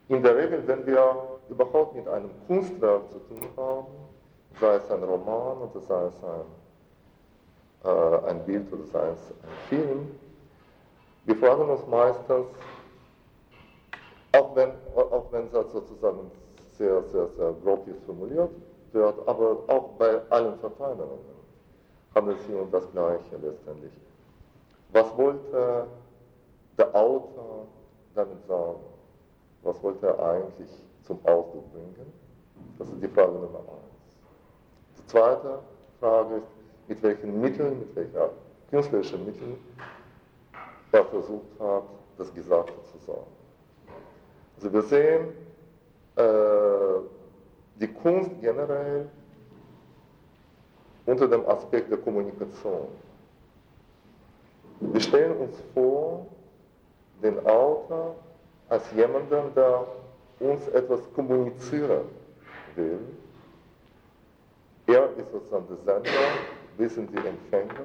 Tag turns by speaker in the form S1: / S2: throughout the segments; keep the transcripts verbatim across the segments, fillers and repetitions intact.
S1: in der Regel, wenn wir überhaupt mit einem Kunstwerk zu tun haben, sei es ein Roman oder sei es ein, äh, ein Bild oder sei es ein Film, wir fragen uns meistens, auch wenn, auch wenn das sozusagen sehr, sehr, sehr grob jetzt formuliert wird, aber auch bei allen Verteilungen handelt es sich um das Gleiche letztendlich. Was wollte der Autor damit sagen? Was wollte er eigentlich zum Ausdruck bringen? Das ist die Frage Nummer eins. Die zweite Frage ist, mit welchen Mitteln, mit welchen künstlerischen Mitteln er versucht hat, das Gesagte zu sagen. Also wir sehen, äh, die Kunst generell unter dem Aspekt der Kommunikation. Wir stellen uns vor, den Autor als jemanden, der uns etwas kommunizieren will. Er ist sozusagen der Sender, wir sind die Empfänger.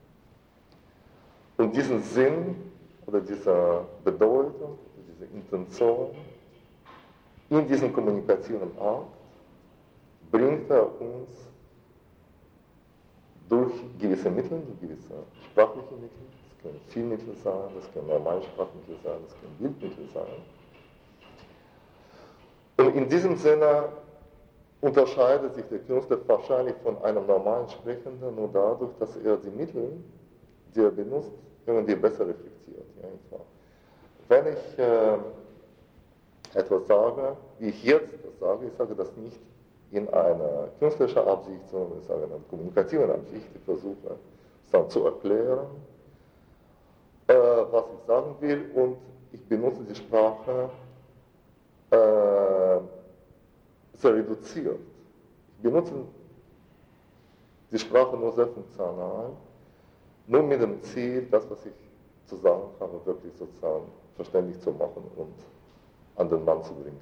S1: Und diesen Sinn oder diese Bedeutung, diese Intention in diesen Kommunikationsakt bringt er uns durch gewisse Mittel, durch gewisse sprachliche Mittel, das können Filmmittel sein, das können Normalsprachmittel sein, das können Bildmittel sein. Und in diesem Sinne unterscheidet sich der Künstler wahrscheinlich von einem normalen Sprechenden nur dadurch, dass er die Mittel, die er benutzt, irgendwie besser reflektiert. Ja, wenn ich äh, etwas sage, wie ich jetzt das sage, ich sage das nicht in einer künstlerischen Absicht, sondern ich sage in einer kommunikativen Absicht. Ich versuche es dann zu erklären, äh, was ich sagen will, und ich benutze die Sprache äh, sehr reduziert. Ich benutze die Sprache nur sehr funktional, nur mit dem Ziel, das, was ich zu sagen habe, wirklich sozusagen verständlich zu machen und an den Mann zu bringen.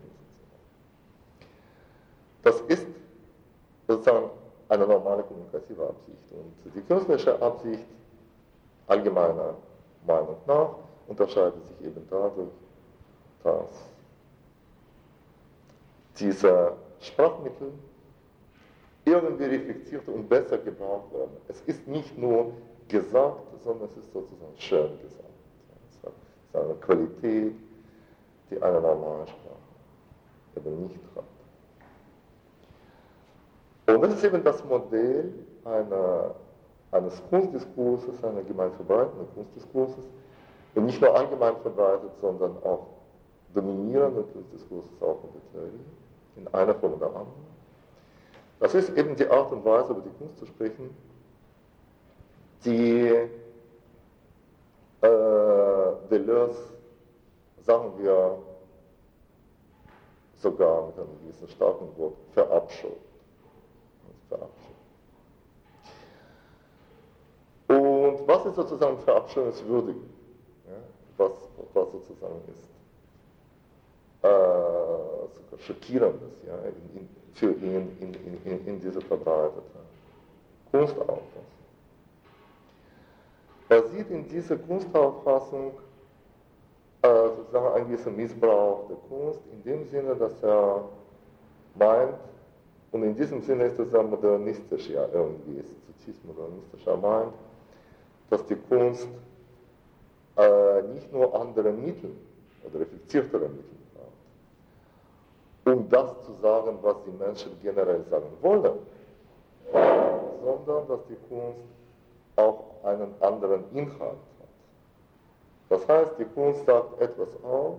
S1: Das ist sozusagen eine normale kommunikative Absicht. Und die künstlerische Absicht, allgemeiner Meinung nach, unterscheidet sich eben dadurch, dass diese Sprachmittel irgendwie reflektiert und besser gebraucht werden. Es ist nicht nur gesagt, sondern es ist sozusagen schön gesagt. Es ist eine Qualität, die eine normale Sprache eben nicht hat. Und das ist eben das Modell einer, eines Kunstdiskurses, einer gemein verbreiteten Kunstdiskurses, und nicht nur allgemein verbreitet, sondern auch dominierenden Kunstdiskurses auch in der Theorie, in einer Form oder anderen. Das ist eben die Art und Weise, über die Kunst zu sprechen, die äh, Deleuze, sagen wir, sogar mit einem gewissen starken Wort verabscheut. verabscheut. Und was ist sozusagen verabscheuungswürdig? Ja, was, was sozusagen ist äh, sogar schockierendes, ja, in, in, für ihn in, in, in dieser verbreiteten Kunstauffassung. Er sieht in dieser Kunstauffassung äh, sozusagen einen gewissen Missbrauch der Kunst, in dem Sinne, dass er meint, und in diesem Sinne ist es ja modernistisch, ja, irgendwie ist es zutiefst modernistisch, er meint, dass die Kunst äh, nicht nur andere Mittel oder reflektiertere Mittel hat, um das zu sagen, was die Menschen generell sagen wollen, sondern dass die Kunst auch einen anderen Inhalt hat. Das heißt, die Kunst sagt etwas aus,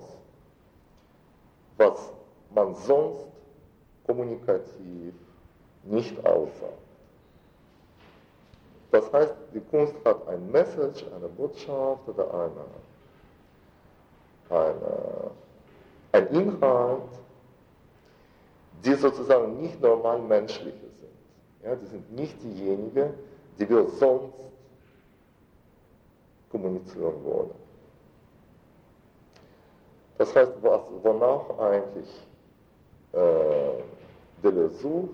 S1: was man sonst kommunikativ nicht aussagt. Das heißt, die Kunst hat ein Message, eine Botschaft oder eine, eine, ein Inhalt, die sozusagen nicht normal menschliche sind. Ja, die sind nicht diejenigen, die wir sonst kommunizieren wollen. Das heißt, was, wonach eigentlich äh, Deleuze sucht,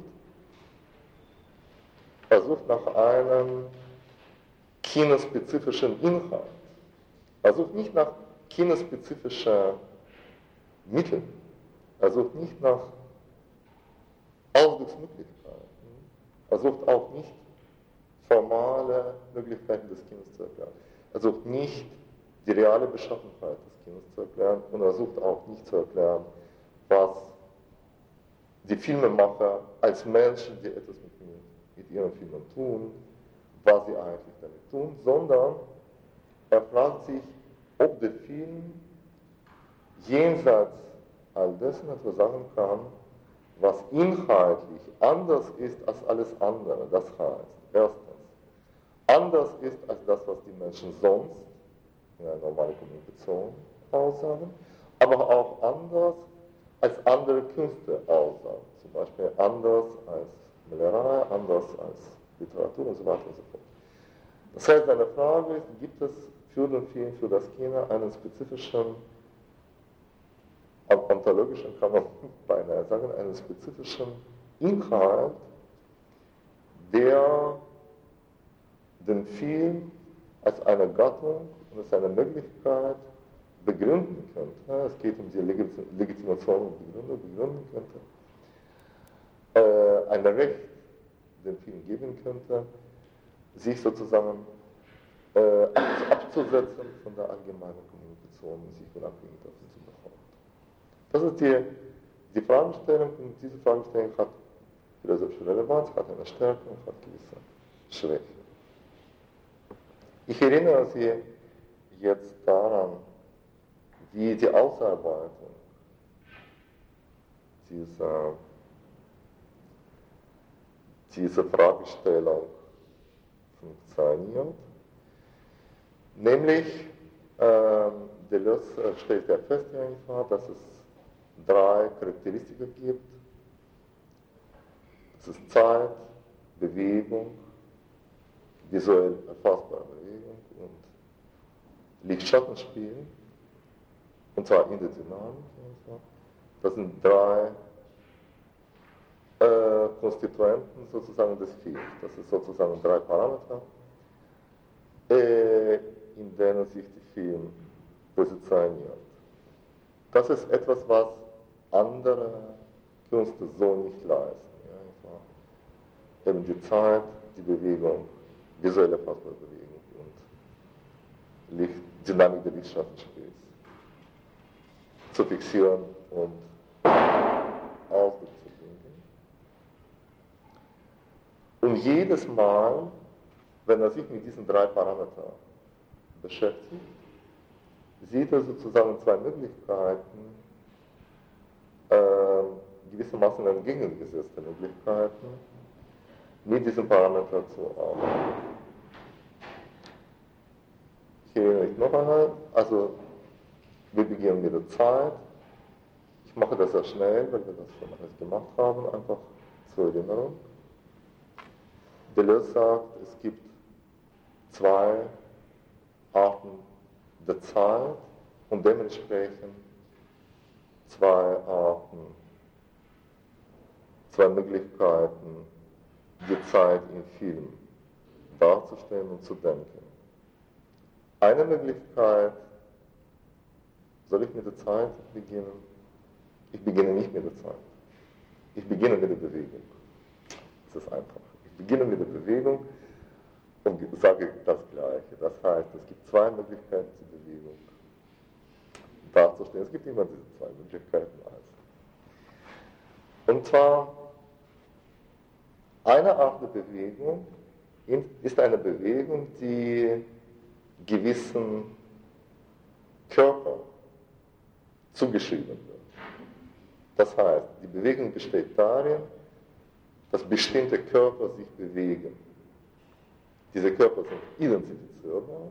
S1: er sucht nach einem kinospezifischen Inhalt. Er sucht nicht nach kinospezifischen Mitteln. Er sucht nicht nach Ausdrucksmöglichkeiten. Er sucht auch nicht formale Möglichkeiten des Kindes zu erklären. Er sucht nicht die reale Beschaffenheit des Kindes zu erklären und er sucht auch nicht zu erklären, was die Filmemacher als Menschen, die etwas mit, mit ihren Filmen tun, was sie eigentlich damit tun, sondern er fragt sich, ob der Film jenseits all dessen etwas sagen kann, was inhaltlich anders ist als alles andere. Das heißt, erstens, anders ist als das, was die Menschen sonst in einer normalen Kommunikation aussagen, aber auch anders als andere Künste aussagen. Zum Beispiel anders als Malerei, anders als Literatur und so weiter und so fort. Das heißt, eine Frage ist, gibt es für den Film, für das Kino einen spezifischen, ontologischen kann man beinahe sagen, einen spezifischen Inhalt, der den Film als eine Gattung und als eine Möglichkeit begründen könnte. Es geht um die Legitimation und Begründung, begründen könnte. Äh, ein Recht dem Film geben könnte, sich sozusagen äh, abzusetzen von der allgemeinen Kommunikation und sich unabhängig davon zu behaupten. Das ist die, die Fragestellung, und diese Fragestellung hat philosophische Relevanz, hat eine Stärke und hat gewisse Schwäche. Ich erinnere Sie jetzt daran, wie die Ausarbeitung dieser, dieser Fragestellung funktioniert. Nämlich, äh, Deleuze stellt ja fest, dass es drei Charakteristika gibt. Es ist Zeit, Bewegung, visuell erfassbare Bewegung und Licht-Schattenspiel, und zwar in der Dynamik. Das sind drei äh, Konstituenten sozusagen des Films. Das ist sozusagen drei Parameter, äh, in denen sich der Film positioniert. Das ist etwas, was andere Künste so nicht leisten. Ja, eben die Zeit, die Bewegung, visuelle erfassbare Bewegung und Licht, Dynamik des Lichtschattenspiels zu fixieren und Ausdruck zu bringen. Und jedes Mal, wenn er sich mit diesen drei Parametern beschäftigt, sieht er sozusagen zwei Möglichkeiten, äh, gewissermaßen entgegengesetzte Möglichkeiten, mit diesem Parameter zu arbeiten. Ich erinnere mich noch einmal, also wir beginnen mit der Zeit. Ich mache das sehr schnell, weil wir das schon alles gemacht haben, einfach zur Erinnerung. Deleuze sagt, es gibt zwei Arten der Zeit und dementsprechend zwei Arten, zwei Möglichkeiten, die Zeit im Film darzustellen und zu denken. Eine Möglichkeit, soll ich mit der Zeit beginnen? Ich beginne nicht mit der Zeit. Ich beginne mit der Bewegung. Das ist einfach. Ich beginne mit der Bewegung und sage das Gleiche. Das heißt, es gibt zwei Möglichkeiten zur Bewegung darzustellen. Es gibt immer diese zwei Möglichkeiten. Also. Und zwar, eine Art der Bewegung ist eine Bewegung, die gewissen Körper zugeschrieben wird. Das heißt, die Bewegung besteht darin, dass bestimmte Körper sich bewegen. Diese Körper sind identifizierbar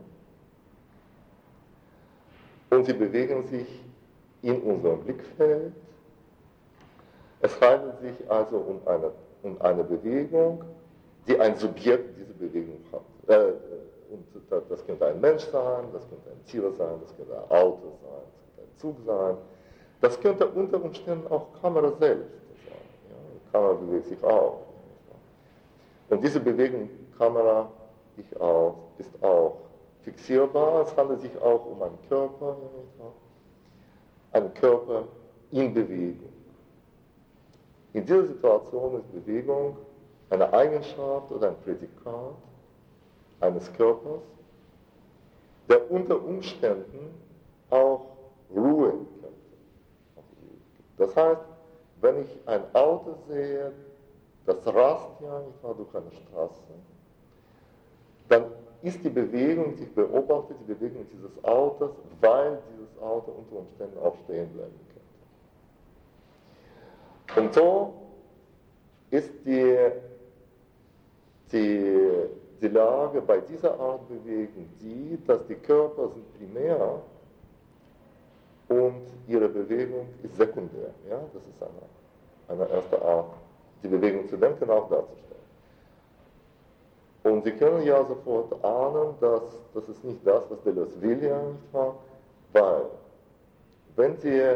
S1: und sie bewegen sich in unserem Blickfeld. Es handelt sich also um eine, um eine Bewegung, die ein Subjekt dieser Bewegung hat. Äh, und das könnte ein Mensch sein, das könnte ein Tier sein, das könnte ein Auto sein, das könnte ein Zug sein. Das könnte unter Umständen auch Kamera selbst sein. Ja? Die Kamera bewegt sich auch. Und diese Bewegung Kamera ich auch, ist auch fixierbar. Es handelt sich auch um einen Körper, einen Körper in Bewegung. In dieser Situation ist Bewegung eine Eigenschaft oder ein Prädikat eines Körpers, der unter Umständen auch ruhen könnte. Das heißt, wenn ich ein Auto sehe, das rast ja, ich fahre durch eine Straße, dann ist die Bewegung, die ich beobachte, die Bewegung dieses Autos, weil dieses Auto unter Umständen auch stehen bleiben könnte. Und so ist die, die, die Lage bei dieser Art Bewegung die, dass die Körper sind primär und ihre Bewegung ist sekundär. Ja? Das ist eine, eine erste Art, die Bewegung zu denken, auch darzustellen. Und Sie können ja sofort ahnen, dass das ist nicht das, was Deleuze will, ja, nicht wahr? Weil, wenn Sie äh,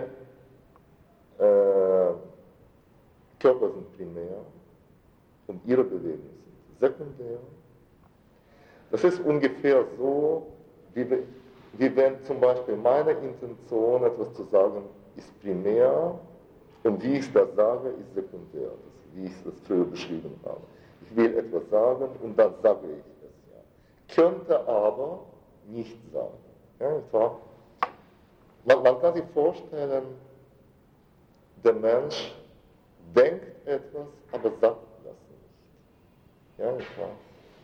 S1: Körper sind primär und ihre Bewegungen sind sekundär, das ist ungefähr so, wie, wie wenn zum Beispiel meine Intention, etwas zu sagen, ist primär und wie ich das sage, ist sekundär, das, wie ich das früher beschrieben habe. Ich will etwas sagen und dann sage ich es. Ja. Könnte aber nicht sagen. Ja, nicht wahr? Man, man kann sich vorstellen, der Mensch denkt etwas, aber sagt das nicht. Ja, nicht wahr?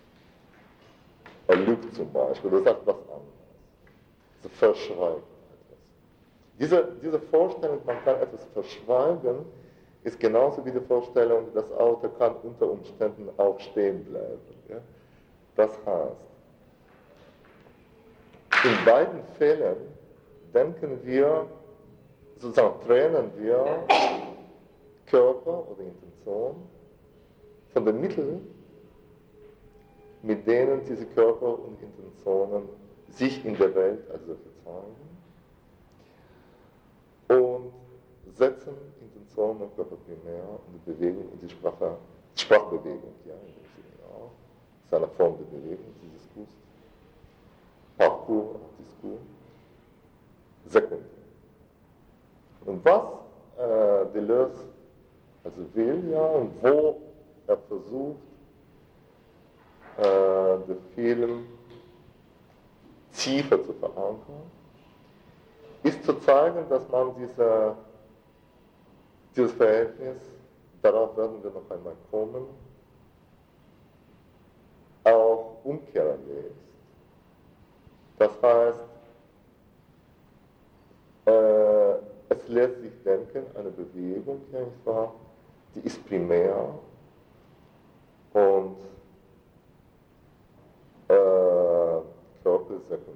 S1: Er lügt zum Beispiel, oder sagt was anderes. Also verschweigt etwas. Diese, diese Vorstellung, man kann etwas verschweigen, ist genauso wie die Vorstellung, das Auto kann unter Umständen auch stehen bleiben. Ja? Das heißt, in beiden Fällen denken wir, sozusagen trennen wir Körper oder Intention von den Mitteln, mit denen diese Körper und Intentionen sich in der Welt als solche zeigen, und setzen Intentionen und Körper primär und die Bewegung und die Sprache, Sprachbewegung, ja, in dem Sinne auch. Das ist eine Form der Bewegung, des Diskurs. Parcours, Diskurs. Sekundär. Und was äh, Deleuze also will, ja, und wo er versucht, äh, den Film tiefer zu verankern, ist zu zeigen, dass man diese, dieses Verhältnis, darauf werden wir noch einmal kommen, auch umkehren lässt. Das heißt, äh, es lässt sich denken, eine Bewegung, ja, nicht wahr, die ist primär und äh, Körper ist sekundär.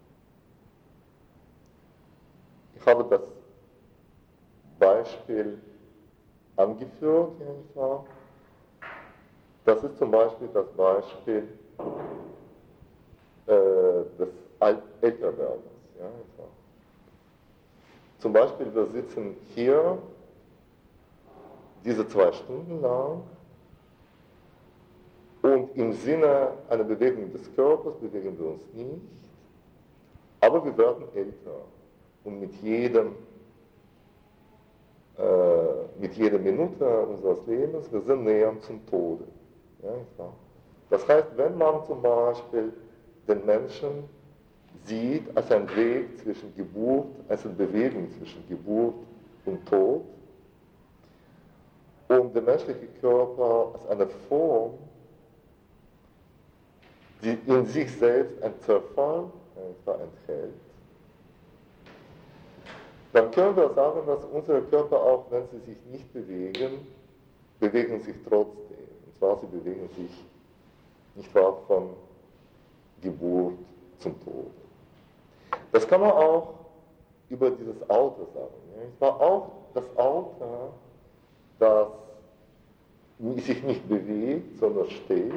S1: Ich habe das Beispiel angeführt, ja, nicht wahr? Das ist zum Beispiel das Beispiel äh, des Älterwerdens. Ja, nicht wahr? Zum Beispiel, wir sitzen hier diese zwei Stunden lang und im Sinne einer Bewegung des Körpers bewegen wir uns nicht, aber wir werden älter. Und mit jedem, äh, mit jeder Minute unseres Lebens, wir sind näher zum Tode. Ja, das heißt, wenn man zum Beispiel den Menschen sieht als einen Weg zwischen Geburt, als eine Bewegung zwischen Geburt und Tod, und der menschliche Körper als eine Form, die in sich selbst einen Zerfall ja, enthält, dann können wir sagen, dass unsere Körper, auch wenn sie sich nicht bewegen, bewegen sich trotzdem. Und zwar, sie bewegen sich, nicht wahr, von Geburt zum Tod. Das kann man auch über dieses Auto sagen. Es war auch das Auto, das sich nicht bewegt, sondern steht,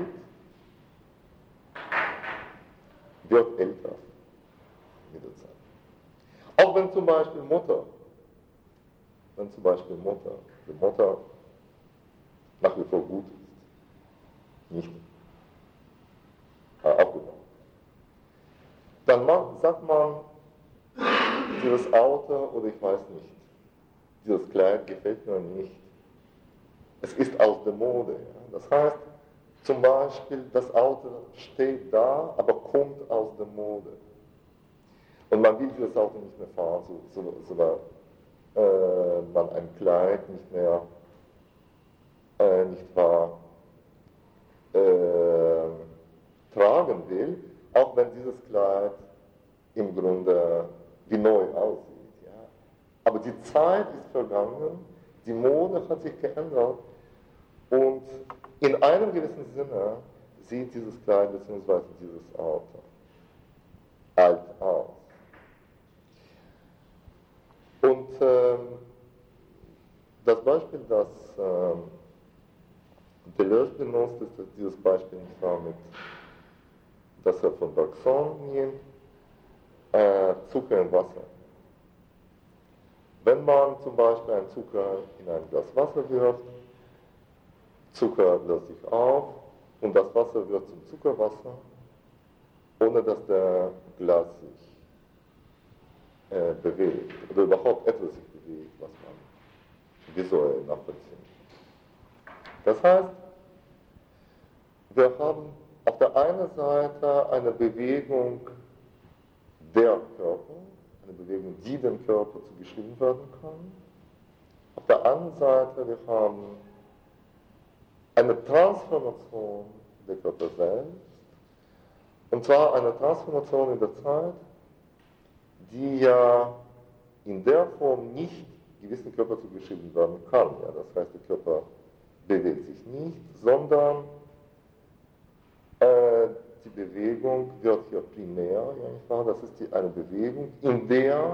S1: wird älter mit der Zeit. Auch wenn zum Beispiel Mutter, wenn zum Beispiel Mutter, die Mutter nach wie vor gut ist, nicht äh, abgenommen. Dann man, sagt man, dieses Auto oder ich weiß nicht, dieses Kleid gefällt mir nicht, es ist aus der Mode. Ja. Das heißt, zum Beispiel, das Auto steht da, aber kommt aus der Mode. Und man will dieses Auto nicht mehr fahren, so, so, so äh, man ein Kleid nicht mehr, äh, nicht wahr, äh, tragen will, auch wenn dieses Kleid im Grunde wie neu aussieht. Ja. Aber die Zeit ist vergangen, die Mode hat sich geändert und in einem gewissen Sinne sieht dieses Kleid bzw. dieses Auto alt aus. Und ähm, das Beispiel, das ähm, Deleuze benutzt, ist dieses Beispiel nicht wahr mit, das er von Bergson nimmt, äh, Zucker in Wasser. Wenn man zum Beispiel einen Zucker in ein Glas Wasser wirft, Zucker löst sich auf und das Wasser wird zum Zuckerwasser, ohne dass der Glas sich äh, bewegt oder überhaupt etwas sich bewegt, was man visuell nachvollziehen kann. Das heißt, wir haben auf der einen Seite eine Bewegung der Körper, eine Bewegung, die dem Körper zugeschrieben werden kann. Auf der anderen Seite, wir haben eine Transformation der Körper selbst, und zwar eine Transformation in der Zeit, die ja in der Form nicht gewissen Körper zugeschrieben werden kann. Ja, das heißt, der Körper bewegt sich nicht, sondern äh, die Bewegung wird hier primär, ja nicht wahr? Das ist die, eine Bewegung, in der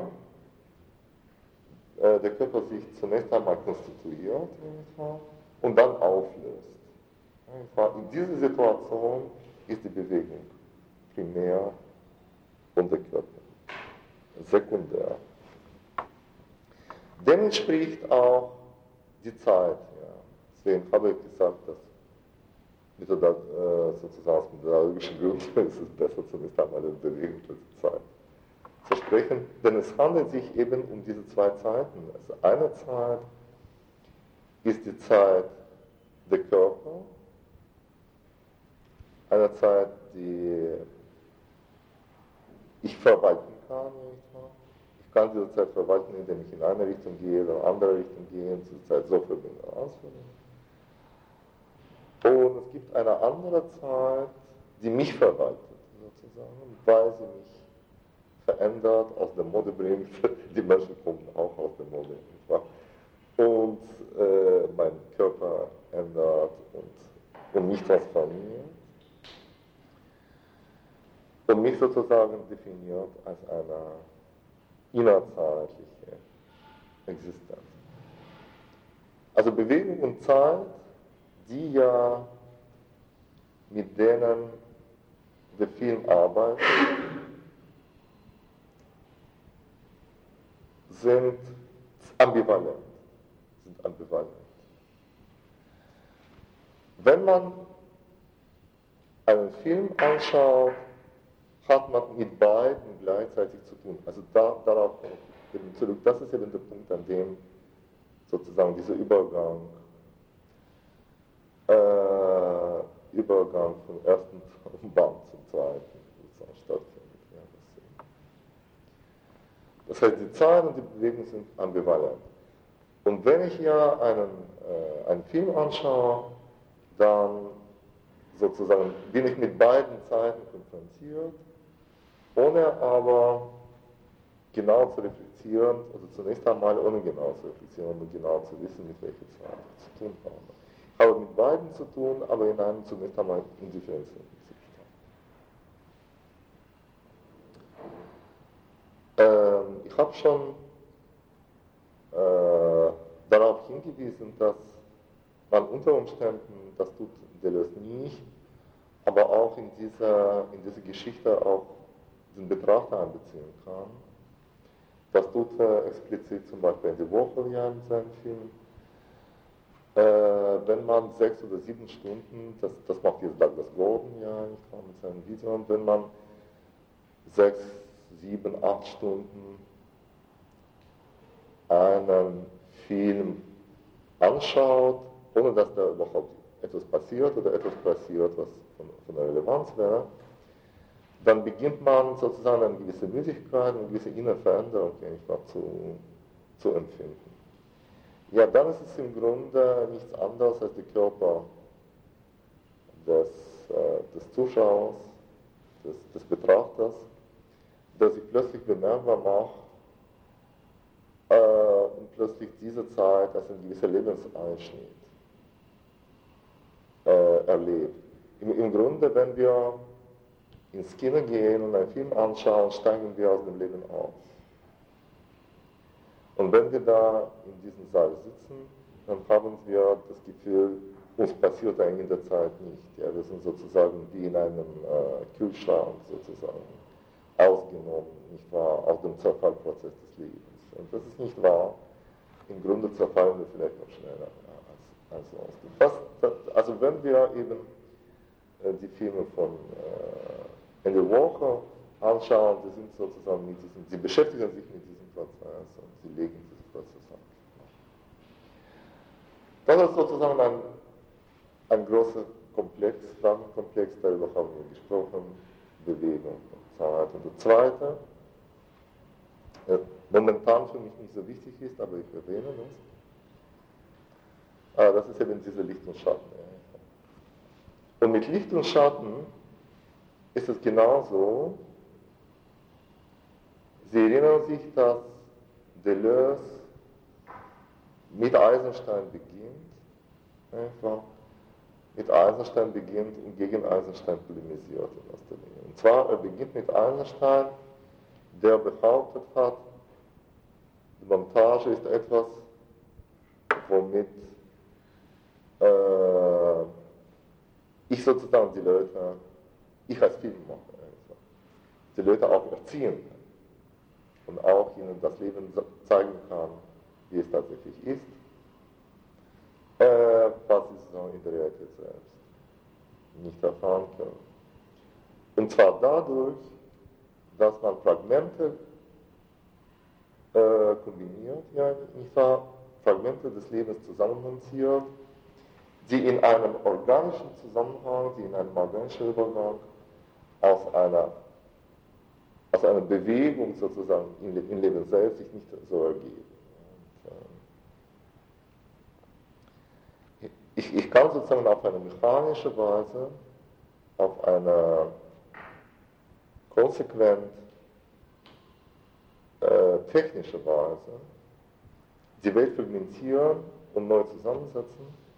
S1: äh, der Körper sich zunächst einmal konstituiert, ja nicht wahr? Und dann auflöst. Ja nicht wahr? In dieser Situation ist die Bewegung primär und der Körper sekundär. Dem entspricht auch die Zeit. Ja. Deswegen habe ich gesagt, dass mit der, äh, sozusagen aus methodologischen Gründen ist es besser, zunächst einmal in Bewegung als die Zeit zu sprechen, denn es handelt sich eben um diese zwei Zeiten. Also eine Zeit ist die Zeit der Körper, eine Zeit, die ich verwalten kann. Ich kann diese Zeit verwalten, indem ich in eine Richtung gehe, in eine andere Richtung gehe, und diese Zeit so verbinde, ausverbinde. Und es gibt eine andere Zeit, die mich verwaltet, sozusagen, weil sie mich verändert, aus der Mode bringt. Die Menschen kommen auch aus der Mode. Nicht wahr? Und äh, meinen Körper ändert und, und mich transformiert. Und mich sozusagen definiert als eine innerzeitliche Existenz. Also Bewegung und Zeit, die ja mit denen der Film arbeitet, sind ambivalent. Sind ambivalent. Wenn man einen Film anschaut, hat man mit beiden gleichzeitig zu tun. Also da, darauf komme ich eben zurück. Das ist eben der Punkt, an dem sozusagen dieser Übergang Äh, Übergang vom ersten Band zum zweiten stattfindet. Ja, das, das heißt, die Zeit und die Bewegung sind ambivalent. Und wenn ich ja einen, äh, einen Film anschaue, dann sozusagen bin ich mit beiden Zeiten konfrontiert, ohne aber genau zu reflektieren, also zunächst einmal ohne genau zu reflektieren und genau zu wissen, mit welcher Zeit ich zu tun habe. Ich habe mit beiden zu tun, aber in einem zunächst einmal indifferenzierten Zustand. Ähm, ich habe schon äh, darauf hingewiesen, dass man unter Umständen, das tut Deleuze nicht, aber auch in dieser, in dieser Geschichte auch den Betrachter einbeziehen kann. Das tut er explizit zum Beispiel in die Woche ja in seinem Film. Äh, wenn man sechs oder sieben Stunden, das, das macht jetzt Douglas Gordon ja mit seinen Videos, wenn man sechs, sieben, acht Stunden einen Film anschaut, ohne dass da überhaupt etwas passiert oder etwas passiert, was von, von Relevanz wäre, dann beginnt man sozusagen eine gewisse Müdigkeit, eine gewisse innere Veränderung zu, zu empfinden. Ja, dann ist es im Grunde nichts anderes als der Körper des, äh, des Zuschauers, des, des Betrachters, der sich plötzlich bemerkbar macht äh, und plötzlich diese Zeit als ein gewisser Lebenseinschnitt äh, erlebt. Im, Im Grunde, wenn wir ins Kino gehen und einen Film anschauen, steigen wir aus dem Leben aus. Und wenn wir da in diesem Saal sitzen, dann haben wir das Gefühl, uns passiert eigentlich in der Zeit nicht. Ja, wir sind sozusagen wie in einem äh, Kühlschrank sozusagen ausgenommen, nicht wahr, aus dem Zerfallprozess des Lebens. Und das ist nicht wahr. Im Grunde zerfallen wir vielleicht noch schneller ja, als, als sonst. Das, das, also wenn wir eben äh, die Filme von äh, Andy Walker anschauen, die sind sozusagen mit diesem, sie beschäftigen sich mit diesem Prozess und sie legen diesen Prozess an. Das ist sozusagen ein, ein großer Komplex, Fragenkomplex, darüber haben wir gesprochen, Bewegung und Zeit. Und der zweite, äh, momentan für mich nicht so wichtig ist, aber ich erwähne es, äh, das ist eben diese Licht und Schatten. Und mit Licht und Schatten ist es genauso. Sie erinnern sich, dass Deleuze mit Eisenstein beginnt, einfach mit Eisenstein beginnt und gegen Eisenstein polemisiert in erster Linie. Und zwar, er beginnt mit Eisenstein, der behauptet hat, die Montage ist etwas, womit äh, ich sozusagen die Leute, ich als Filmemacher, also, die Leute auch erziehen kann und auch ihnen das Leben zeigen kann, wie es tatsächlich ist, äh, was sie so in der Realität selbst nicht erfahren können. Und zwar dadurch, dass man Fragmente äh, kombiniert, ja, nicht wahr, Fragmente des Lebens zusammenmontiert, die in einem organischen Zusammenhang, die in einem organischen Übergang aus einer, aus einer Bewegung sozusagen im Leben selbst sich nicht so ergeben. Und, äh, ich, ich kann sozusagen auf eine mechanische Weise, auf eine konsequent äh, technische Weise die Welt fragmentieren und neu zusammensetzen.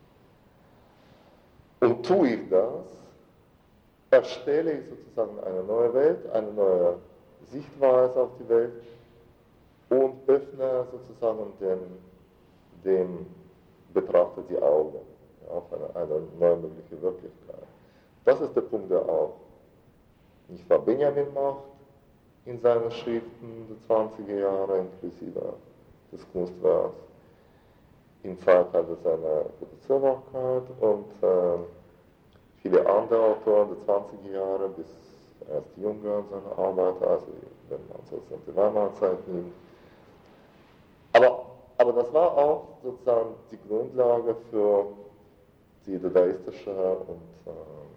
S1: Und tue ich das, erstelle ich sozusagen eine neue Welt, eine neue Sichtweise auf die Welt und öffne sozusagen dem, dem Betrachter die Augen ja, auf eine, eine neue mögliche Wirklichkeit. Das ist der Punkt, der auch nicht wahr Benjamin macht in seinen Schriften der zwanziger Jahre, inklusive des Kunstwerks, im Zeitalter seiner Reproduzierbarkeit und äh, viele andere Autoren der zwanziger Jahre bis erst Junge seine Arbeit, also wenn man sozusagen die Weimarer Zeit nimmt. Aber, aber das war auch sozusagen die Grundlage für die dadaistische und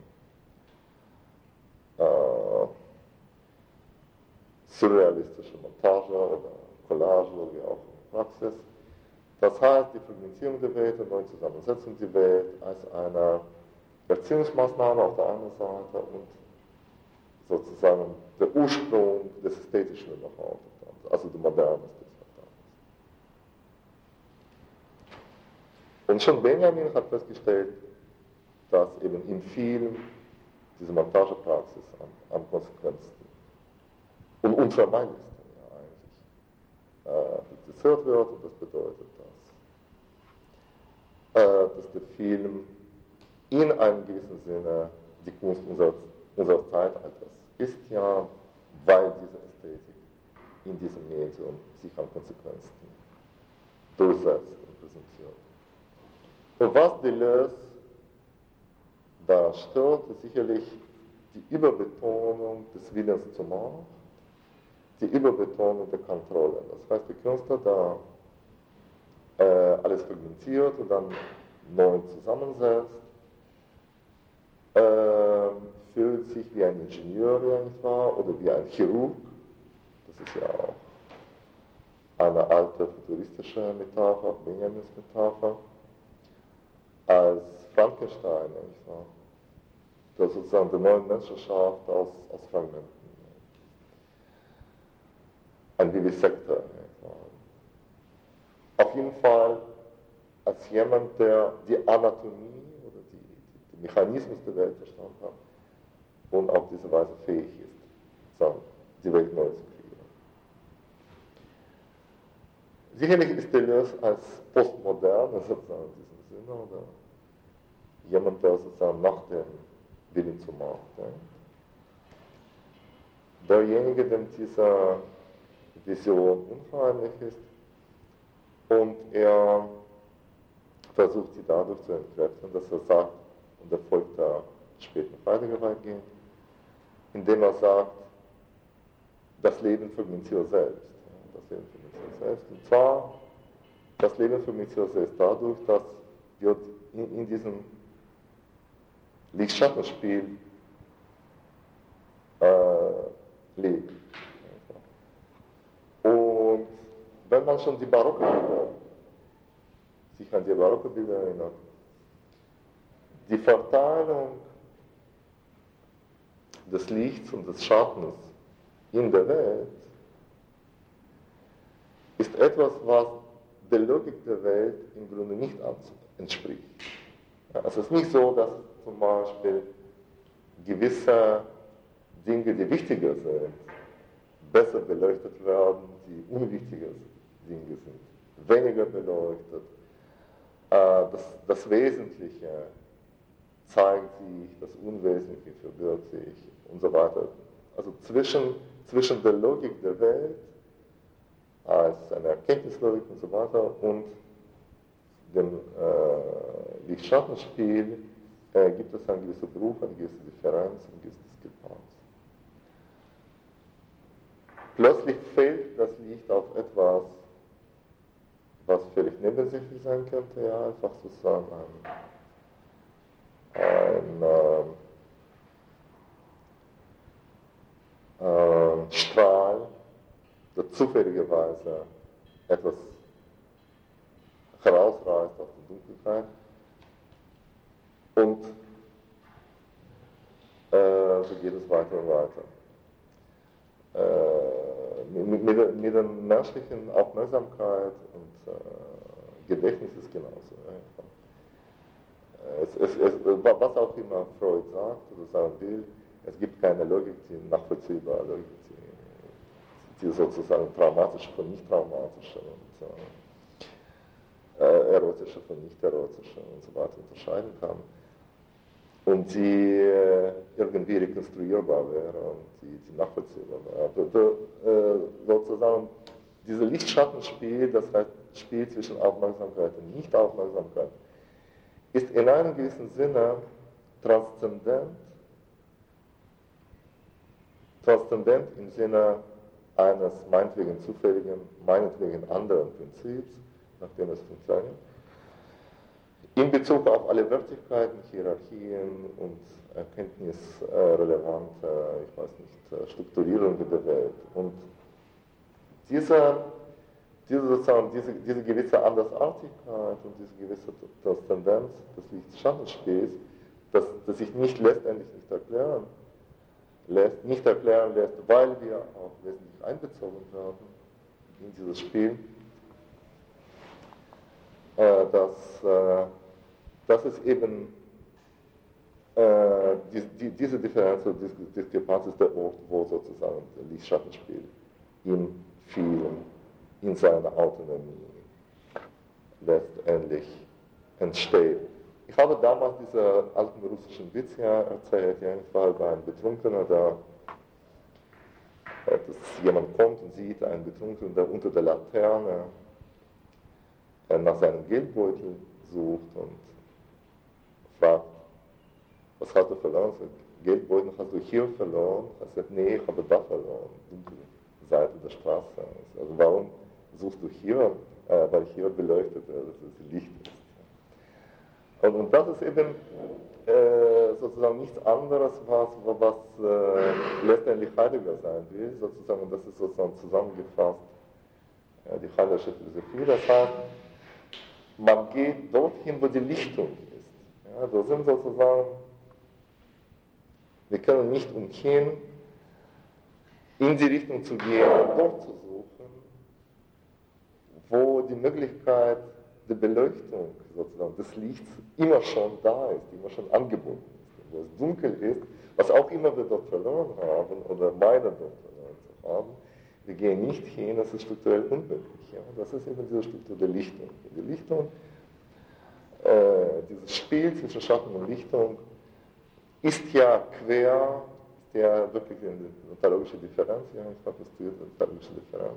S1: äh, äh, surrealistische Montage oder Collage oder wie auch immer Praxis. Das heißt, die Fragmentierung der Welt, die neue Zusammensetzung der Welt als eine Erziehungsmaßnahme auf der einen Seite und sozusagen der Ursprung des Ästhetischen überhaupt, also der Moderne des Und schon Benjamin hat festgestellt, dass eben im Film diese Montagepraxis am, am konsequentesten und unvermeidlichsten ja eigentlich äh, praktiziert wird und das bedeutet, dass, äh, dass der Film in einem gewissen Sinne die Kunst unseres, unseres Zeitalters ist, ja, weil diese Ästhetik in diesem Medium sich am konsequentesten durchsetzt und präsentiert. Und was Deleuze da stört, ist sicherlich die Überbetonung des Willens zur Macht, die Überbetonung der Kontrolle. Das heißt, der Künstler da äh, alles fragmentiert und dann neu zusammensetzt, äh, fühlt sich wie ein Ingenieur, nicht wahr, oder wie ein Chirurg. Das ist ja auch eine alte futuristische Metapher, Benjamins Metapher, als Frankenstein, nicht wahr, der sozusagen die neue Menschenschaft aus, aus Fragmenten. Ein Vivisektor, nicht wahr. Auf jeden Fall als jemand, der die Anatomie oder die, die Mechanismus der Welt verstanden hat und auf diese Weise fähig ist, sagen, die Welt neu zu kreieren. Sicherlich ist Deleuze als postmodern, sozusagen in diesem Sinne, oder jemand, der sozusagen nach dem Willen zur Macht denkt. Derjenige, dem diese Vision unverheimlich ist und er versucht sie dadurch zu entkräften, dass er sagt, und er folgt der späten Heidegger gehen, indem er sagt, das Leben vermint sich selbst. Das Leben vermint sich selbst. Und zwar, das Leben vermint sich selbst dadurch, dass wir in, in diesem Licht-Schattenspiel äh, leben. Und wenn man schon die barocke Bilder, sich an die barocke Bilder erinnert, die Verteilung des Lichts und des Schattens in der Welt ist etwas, was der Logik der Welt im Grunde nicht entspricht. Ja, es ist nicht so, dass zum Beispiel gewisse Dinge, die wichtiger sind, besser beleuchtet werden, die unwichtiger Dinge sind, weniger beleuchtet. Das, das Wesentliche zeigt sich, das Unwesentliche verbirgt sich und so weiter. Also zwischen, zwischen der Logik der Welt als eine Erkenntnislogik und so weiter und dem äh, Licht-Schattenspiel äh, gibt es einen gewissen Bruch, eine gewisse Differenz, eine gewisse Diskrepanz. Plötzlich fällt das Licht auf etwas, was völlig nebensächlich sein könnte, ja, einfach sozusagen ein, ein äh, äh, Strahl, der zufälligerweise etwas herausreißt aus der Dunkelheit und äh, so geht es weiter und weiter. Äh, mit, mit, der, mit der menschlichen Aufmerksamkeit und äh, Gedächtnis ist genauso. Ja. Es, es, es, was auch immer Freud sagt oder sagen will, es gibt keine Logik, die nachvollziehbare Logik, die, die sozusagen traumatische von nicht traumatische und äh, erotische von nicht erotische und so weiter unterscheiden kann. Und die äh, irgendwie rekonstruierbar wäre und die, die nachvollziehbar wäre. Also, äh, sozusagen, dieses Licht-Schattenspiel, das heißt Spiel zwischen Aufmerksamkeit und Nicht-Aufmerksamkeit, ist in einem gewissen Sinne transzendent, transzendent im Sinne eines meinetwegen zufälligen, meinetwegen anderen Prinzips, nach dem es funktioniert, in Bezug auf alle Wertigkeiten, Hierarchien und erkenntnisrelevante, ich weiß nicht, Strukturierungen der Welt. Und diese, diese, sozusagen, diese, diese gewisse Andersartigkeit und diese gewisse Tendenz des Licht-Schattenspiels, das, das sich nicht letztendlich nicht erklären lässt, nicht erklären lässt, weil wir auch wesentlich einbezogen werden in dieses Spiel, äh, dass äh, das ist eben äh, die, die, diese Differenz oder diese Diskrepanz ist der Ort, wo sozusagen das Licht-Schattenspiel in vielen, in seiner Autonomie letztendlich entsteht. Ich habe damals diesen alten russischen Witz ja erzählt, ja, ich war bei einem Betrunkener, da dass jemand kommt und sieht einen Betrunkenen, der unter der Laterne nach seinem Geldbeutel sucht und fragt, was hast du verloren? Geldbeutel hast du hier verloren? Er sagt, nee, ich habe da verloren, dunkle Seite der Straße. Also warum suchst du hier? Äh, weil hier beleuchtet wird, dass es Licht ist. Und, und das ist eben äh, sozusagen nichts anderes, was, was äh, letztendlich Heidegger sein will, sozusagen, und das ist sozusagen zusammengefasst, ja, die Heideggersche Philosophie, das heißt, man geht dorthin, wo die Lichtung ist. Ja, da sind sozusagen, wir können nicht umhin, in die Richtung zu gehen, dort zu suchen, wo die Möglichkeit der Beleuchtung sozusagen des Lichts immer schon da ist, immer schon angeboten ist. Wo es dunkel ist, was auch immer wir dort verloren haben oder meinen dort verloren zu haben, wir gehen nicht hin, das ist strukturell unmöglich. Ja? Das ist eben diese Struktur der Lichtung. Die Lichtung, äh, dieses Spiel zwischen Schatten und Lichtung ist ja quer, ist ja wirklich eine ontologische Differenz, ja, ich habe es die ontologische Differenz.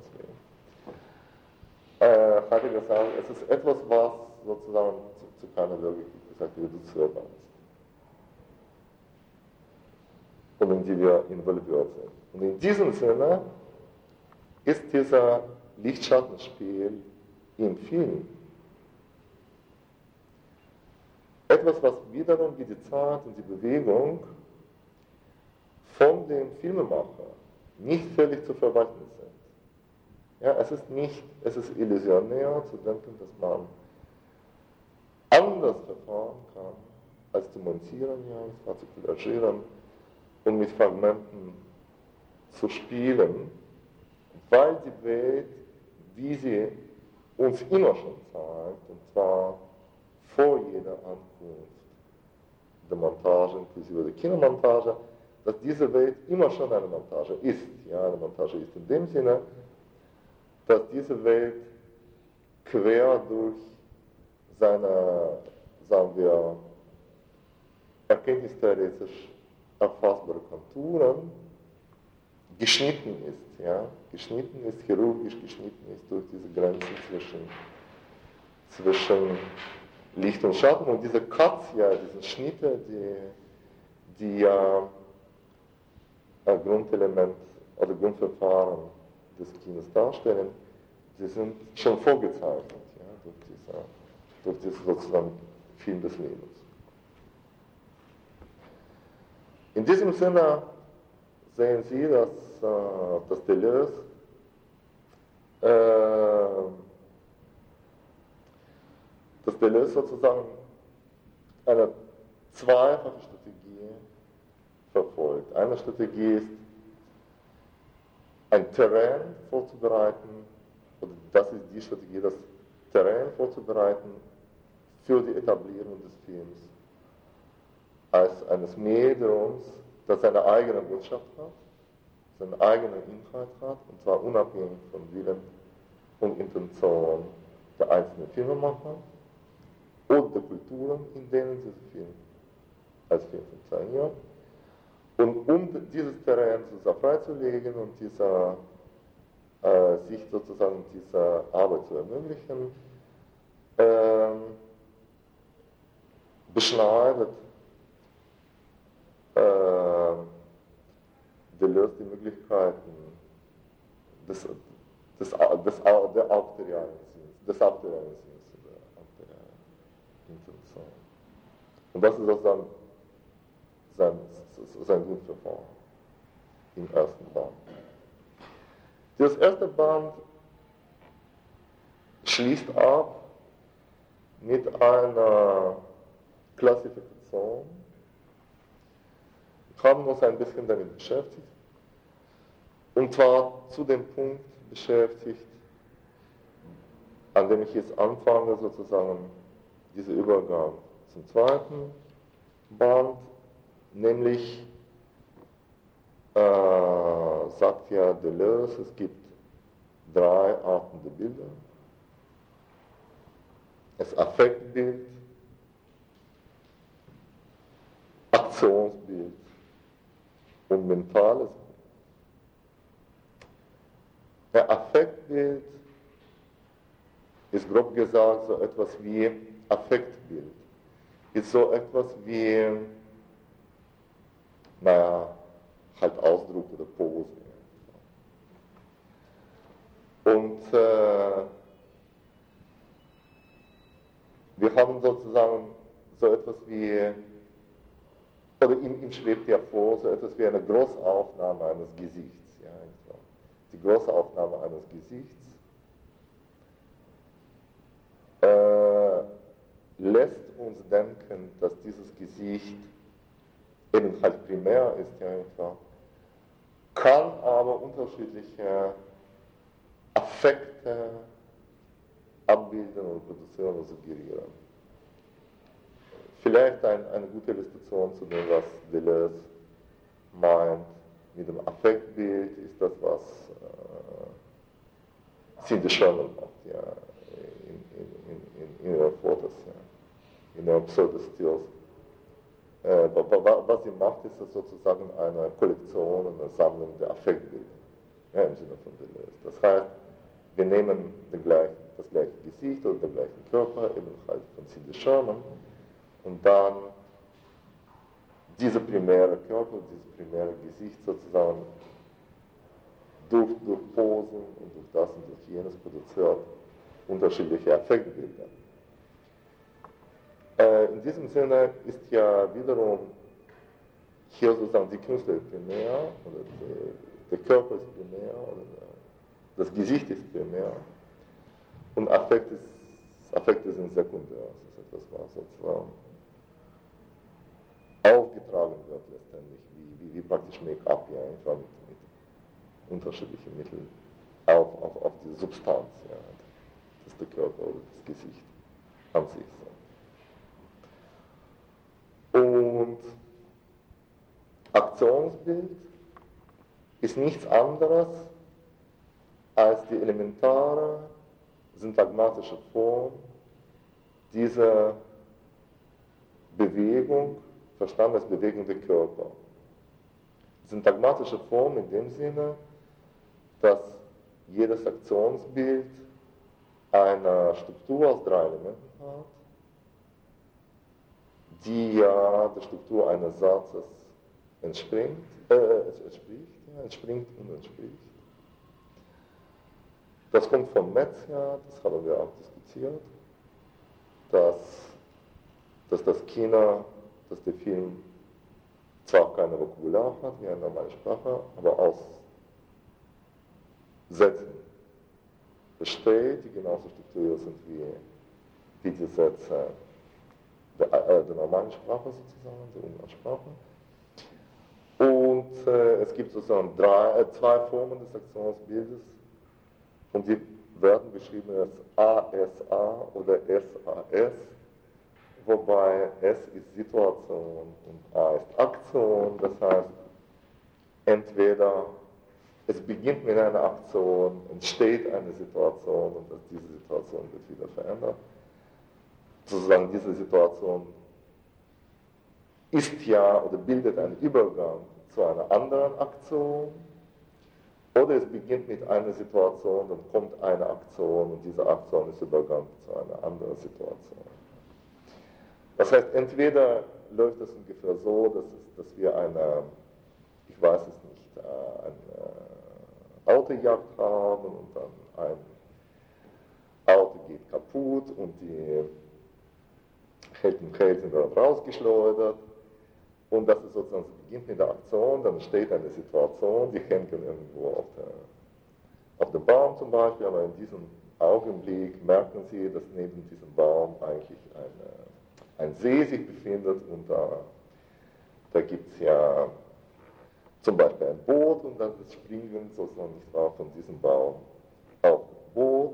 S1: Ja. Äh, Heidegger sagt, es ist etwas, was sozusagen zu, zu keiner Logik, wie gesagt, reduzierbar ist. Und in die wir involviert sind. Und in diesem Sinne ist dieser Lichtschattenspiel im Film etwas, was wiederum wie die Zeit und die Bewegung von dem Filmemacher nicht völlig zu verwalten sind. Ja, es ist nicht, es ist illusionär zu denken, dass man anders verfahren kann, als zu montieren, ja, zu collagieren und mit Fragmenten zu spielen, weil die Welt, wie sie uns immer schon zeigt, und zwar vor jeder Ankunft der Montage, inklusive der Kinomontage, dass diese Welt immer schon eine Montage ist. Ja, eine Montage ist in dem Sinne, dass diese Welt quer durch seine, sagen wir, erkenntnistheoretisch erfassbare Konturen geschnitten ist. Ja? Geschnitten ist, chirurgisch geschnitten ist durch diese Grenzen zwischen, zwischen Licht und Schatten. Und diese Cuts, ja, diese Schnitte, die, die ja ein Grundelement oder Grundverfahren des Kinos darstellen, die sind schon vorgezeichnet, ja, durch, diese, durch diesen sozusagen Film des Lebens. In diesem Sinne sehen Sie, dass, äh, dass Deleuze äh, dass Deleuze sozusagen eine zweifache Strategie verfolgt. Eine Strategie ist, ein Terrain vorzubereiten, oder das ist die Strategie, das Terrain vorzubereiten für die Etablierung des Films als eines Mediums, das seine eigene Botschaft hat, seinen eigenen Inhalt hat, und zwar unabhängig von Willen und Intention der einzelnen Filmemacher und der Kulturen, in denen dieser Film als Film funktioniert. Und um dieses Terrain sozusagen freizulegen und dieser, äh, sich sozusagen diese Arbeit zu ermöglichen, äh, beschneidet äh, Deleuze die Möglichkeiten des, des, des, der autorialen Sinns, des autorialen Sinns, der autorialen Intention. Und das ist sozusagen sein, sein Grundverfahren im ersten Band. Das erste Band schließt ab mit einer Klassifikation. Wir haben uns ein bisschen damit beschäftigt, und zwar zu dem Punkt beschäftigt, an dem ich jetzt anfange, sozusagen dieser Übergang zum zweiten Band, nämlich äh, sagt ja Deleuze, es gibt drei Arten der Bilder. Das Affektbild, Aktionsbild und mentales Bild. Der Affektbild ist grob gesagt so etwas wie Affektbild. Ist so etwas wie, naja, halt Ausdruck oder Pose. Und äh, wir haben sozusagen so etwas wie, oder ihm, ihm schwebt ja vor, so etwas wie eine Grossaufnahme eines Gesichts. Ja, die Grossaufnahme eines Gesichts äh, lässt uns denken, dass dieses Gesicht eben halt primär ist, ja, etwa, kann aber unterschiedliche Affekte abbilden und produzieren und suggerieren. Vielleicht ein, eine gute Illustration zu dem, was Deleuze meint mit dem Affektbild, ist das, was äh, Cindy Sherman macht, ja, in, in, in, in ihrer Fotos, ja, in ihren Pseudostills. Äh, was sie macht, ist das sozusagen eine Kollektion, eine Sammlung der Affektbilder, ja, im Sinne von Deleuze. Das heißt, wir nehmen den gleichen, das gleiche Gesicht oder den gleichen Körper, eben halt von Cindy Sherman, und dann dieser primäre Körper, dieses primäre Gesicht sozusagen durch, durch Posen und durch das und durch jenes produziert unterschiedliche Affektbilder. Äh, in diesem Sinne ist ja wiederum hier sozusagen die Künstler primär, oder die, der Körper ist primär, oder der, das Gesicht ist primär, und Affekt ist, Affekte sind sekundär. Das ist etwas, was sozusagen aufgetragen wird letztendlich, wie, wie, wie praktisch Make-up, ja, einfach mit, mit unterschiedlichen Mitteln auf, auf, auf die Substanz, ja, das ist der Körper oder das Gesicht an sich. So. Und Aktionsbild ist nichts anderes als die elementare syntagmatische Form dieser Bewegung, verstanden als Bewegung der Körper. Syntagmatische Form in dem Sinne, dass jedes Aktionsbild eine Struktur aus drei Elementen hat, die ja der Struktur eines Satzes entspringt, äh, entspricht, ja, entspringt und entspricht. Das kommt von Metz her, das haben wir auch diskutiert, dass, dass das Kino, dass der Film zwar kein Vokabular hat, wie eine normale Sprache, aber aus Sätzen besteht, die genauso strukturiert sind wie, wie die Sätze der, äh, der normalen Sprache sozusagen, der Umgangssprache. Und äh, es gibt sozusagen drei, äh, zwei Formen des Aktionsbildes, und die werden beschrieben als A S A oder S A S, wobei S ist Situation und A ist Aktion. Das heißt, entweder es beginnt mit einer Aktion, entsteht eine Situation und diese Situation wird wieder verändert. Sozusagen diese Situation ist ja oder bildet einen Übergang zu einer anderen Aktion. Oder es beginnt mit einer Situation, dann kommt eine Aktion und diese Aktion ist Übergang zu einer anderen Situation. Das heißt, entweder läuft es ungefähr so, dass, es, dass wir eine, ich weiß es nicht, eine Autojagd haben und dann ein Auto geht kaputt und die Helden und Helden werden rausgeschleudert. Und das ist sozusagen, es beginnt mit der Aktion, dann entsteht eine Situation, die hängen irgendwo auf, der, auf dem Baum zum Beispiel, aber in diesem Augenblick merken sie, dass neben diesem Baum eigentlich eine, ein See sich befindet und da, da gibt es ja zum Beispiel ein Boot und dann das Springen sozusagen nicht wahr, von diesem Baum auf das Boot.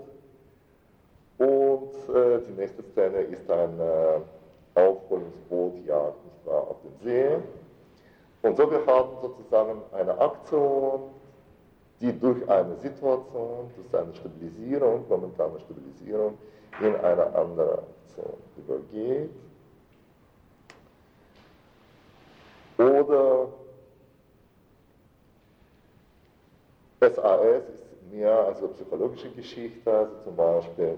S1: Und äh, die nächste Szene ist eine Aufholungsbootjagd, nicht wahr, auf dem See. Und so wir haben sozusagen eine Aktion, die durch eine Situation, durch eine Stabilisierung, momentane Stabilisierung, in eine andere Aktion übergeht. Oder S A S ist mehr also psychologische Geschichte, also zum Beispiel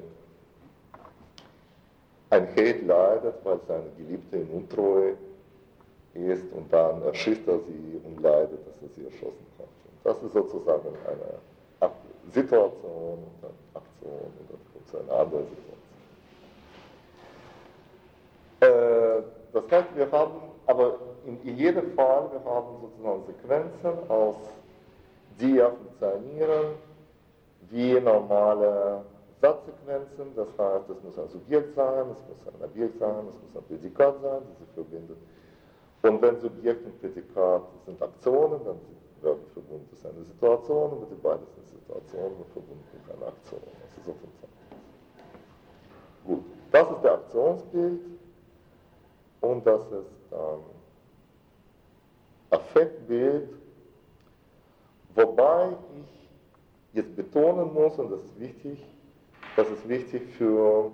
S1: ein Held leidet, weil seine Geliebte in Untreue ist und dann erschießt er sie und leidet, dass er sie erschossen hat. Und das ist sozusagen eine Situation und eine Aktion oder eine andere Situation. Äh, das heißt, wir haben, aber in, in jedem Fall, wir haben sozusagen Sequenzen, aus, die ja funktionieren wie normale Satzsequenzen, das heißt, es muss ein Subjekt sein, es muss ein Objekt sein, es muss ein Prädikat sein, die sich verbindet. Und wenn Subjekt und Prädikat sind Aktionen, dann werden verbunden durch eine Situation, und die beiden sind Situationen und verbunden durch eine Aktion. Also so funktioniert das. Gut, das ist der Aktionsbild und das ist dann Affektbild, wobei ich jetzt betonen muss, und das ist wichtig, das ist wichtig für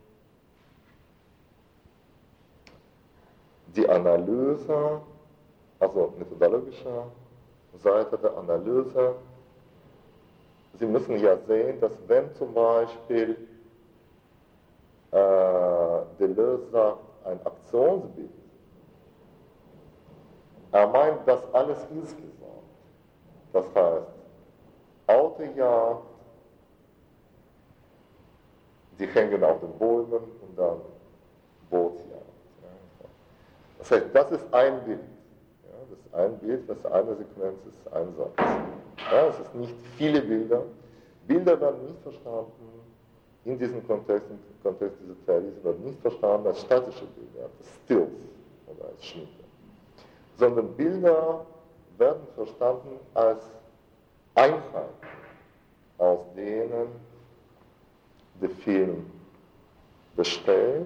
S1: die Analyse, also methodologische Seite der Analyse. Sie müssen ja sehen, dass wenn zum Beispiel äh, Deleuze sagt, ein Aktionsbild, er meint das alles insgesamt. Das heißt, Autojagd, die hängen auf den Bäumen und dann Bootsjagd. Das heißt, das ist ein Bild. Ja, das ist ein Bild, das ist eine Sequenz, das ist ein Satz. Ja, es ist nicht viele Bilder. Bilder werden nicht verstanden, in diesem Kontext, im Kontext dieser Theorie, sie werden nicht verstanden als statische Bilder, als Stills oder als Schnitte. Sondern Bilder werden verstanden als Einheiten, aus denen der Film besteht.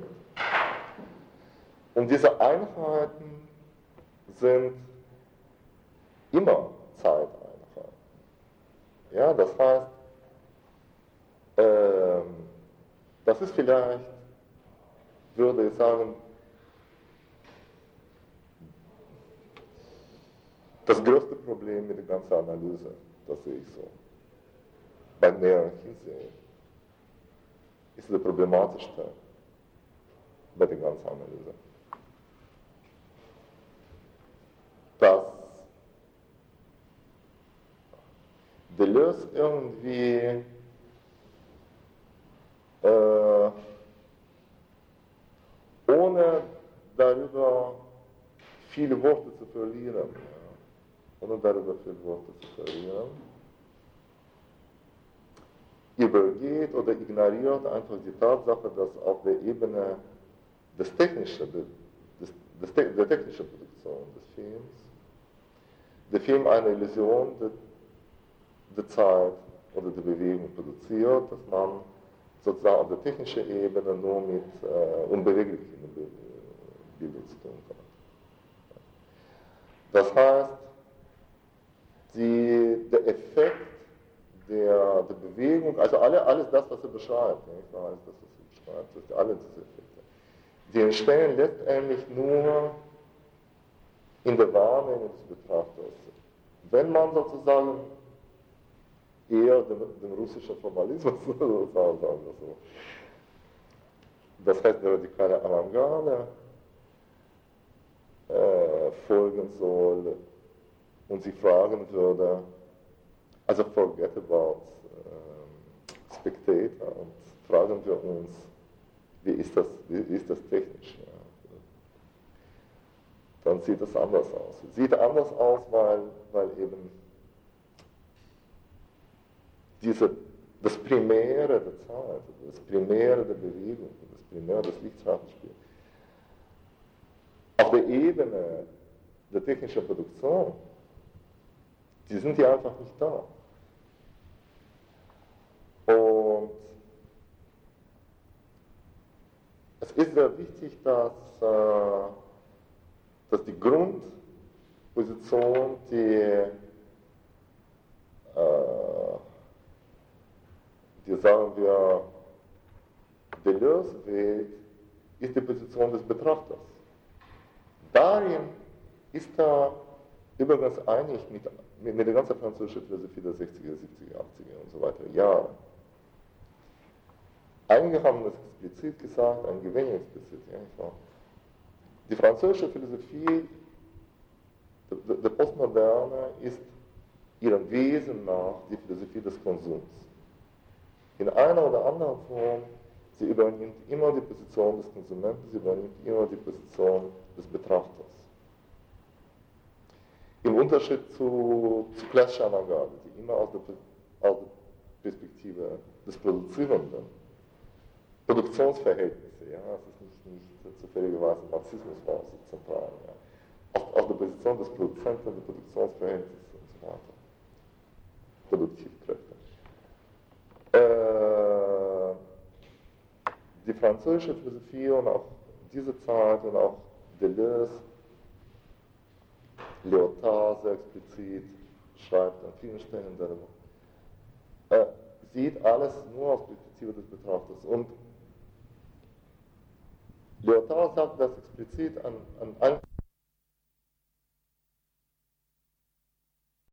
S1: Und diese Einheiten sind immer Zeiteinheiten. Ja, das heißt, ähm, das ist vielleicht, würde ich sagen, das größte Problem mit der ganzen Analyse, das sehe ich so. Beim näheren Hinsehen ist das problematischste bei der ganzen Analyse. Dass Deleuze irgendwie äh, ohne darüber viele Worte zu verlieren, ja, ohne darüber viele Worte zu verlieren, übergeht oder ignoriert einfach die Tatsache, dass auf der Ebene des technischen, des, des, der technischen Produktion des Films der Film eine Illusion der, der Zeit oder der Bewegung produziert, dass man sozusagen auf der technischen Ebene nur mit äh, unbeweglichen Bildern zu tun hat. Das heißt, die, der Effekt der, der Bewegung, also alle, alles das, was er beschreibt, nicht? Alles das, was er beschreibt, das alle diese Effekte, die entstehen letztendlich nur in der Wahrnehmung des Betrachters. Wenn man sozusagen eher den, den russischen Formalismus, sagen wir so, das heißt, die radikale Avantgarde äh, folgen soll und sie fragen würde, also forget about äh, Spectator und fragen wir uns, wie ist das, wie ist das technisch? Ja? Dann sieht es anders aus. Es sieht anders aus, weil, weil eben diese, das Primäre der Zeit, das Primäre der Bewegung, das Primäre des Lichtschattenspiels auf der Ebene der technischen Produktion, die sind ja einfach nicht da. Und es ist sehr wichtig, dass äh, dass die Grundposition, die, äh, die sagen wir, Deleuze wählt, ist die Position des Betrachters. Darin ist er übrigens einig mit, mit, mit der ganzen französischen Philosophie der sechziger, siebziger, achtziger und so weiter Jahre. Einige haben das explizit gesagt, einige weniger explizit. Ja, die französische Philosophie der, der Postmoderne ist ihrem Wesen nach die Philosophie des Konsums. In einer oder anderen Form Sie übernimmt immer die Position des Konsumenten, sie übernimmt immer die Position des Betrachters. Im Unterschied zu, zu klassischer Avantgarde, die immer aus der, aus der Perspektive des Produzierenden, Produktionsverhältnisse, ja, es ist nicht, nicht zufälligerweise Marxismus war so zentral, ja, aus, aus der Position des Produzenten, der Produktionsverhältnisse und so weiter, Produktivkräfte. Äh, die französische Philosophie und auch diese Zeit und auch Deleuze, Lyotard sehr explizit schreibt an vielen Stellen darüber, äh, sieht alles nur aus Perspektive des Betrachters. Und Lyotard sagt das explizit an, an